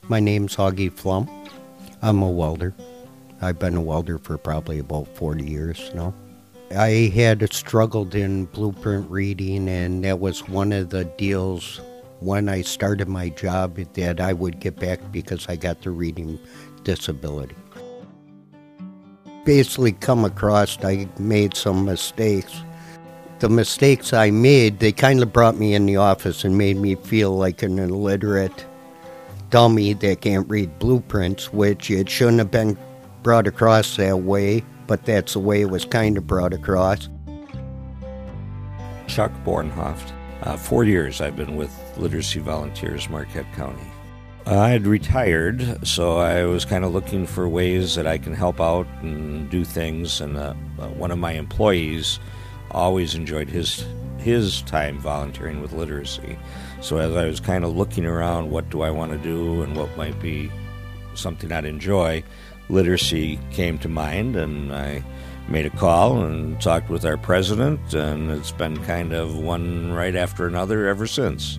My name's Augie Flum. I'm a welder. I've been a welder for probably about 40 years now. I had struggled in blueprint reading, and that was one of the deals when I started my job that I would get back because I got the reading disability. Basically come across, I made some mistakes. The mistakes I made, they kind of brought me in the office and made me feel like an illiterate dummy that can't read blueprints, which it shouldn't have been brought across that way, but that's the way it was kind of brought across. Chuck Bornhoft. 4 years I've been with Literacy Volunteers, Marquette County. I had retired, so I was kind of looking for ways that I can help out and do things, and one of my employees always enjoyed his time volunteering with literacy. So as I was kind of looking around, what do I want to do and what might be something I'd enjoy, literacy came to mind, and I made a call and talked with our president, and it's been kind of one right after another ever since.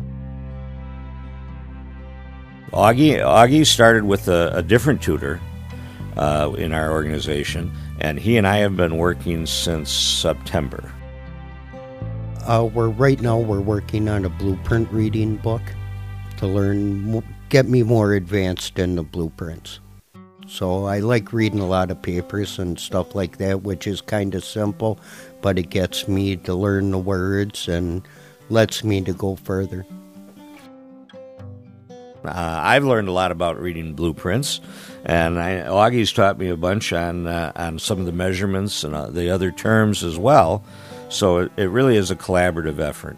Augie started with a different tutor in our organization, and he and I have been working since September. Right now we're working on a blueprint reading book to get me more advanced in the blueprints. So I like reading a lot of papers and stuff like that, which is kind of simple, but it gets me to learn the words and lets me to go further. I've learned a lot about reading blueprints, and Augie's taught me a bunch on some of the measurements and the other terms as well. So it really is a collaborative effort.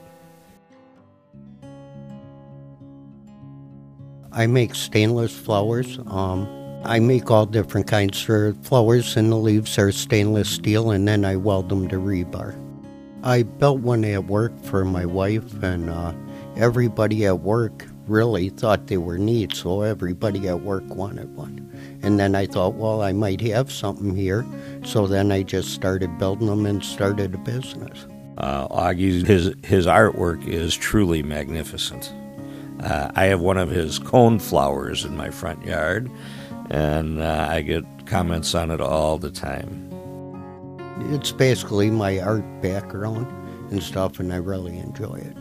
I make stainless flowers. I make all different kinds of flowers, and the leaves are stainless steel, and then I weld them to rebar. I built one at work for my wife, and everybody at work really thought they were neat, so everybody at work wanted one. And then I thought, well, I might have something here, so then I just started building them and started a business. Augie's his artwork is truly magnificent. I have one of his cone flowers in my front yard, and I get comments on it all the time. It's basically my art background and stuff, and I really enjoy it.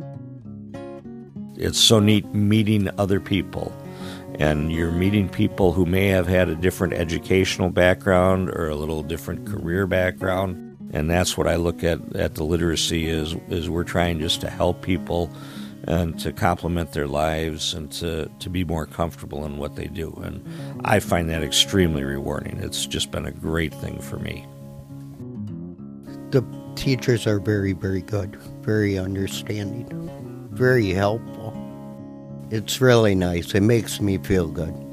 It's so neat meeting other people, and you're meeting people who may have had a different educational background or a little different career background, and that's what I look at the literacy is we're trying just to help people and to complement their lives and to be more comfortable in what they do. And I find that extremely rewarding. It's just been a great thing for me. The teachers are very, very good, very understanding, very helpful. It's really nice. It makes me feel good.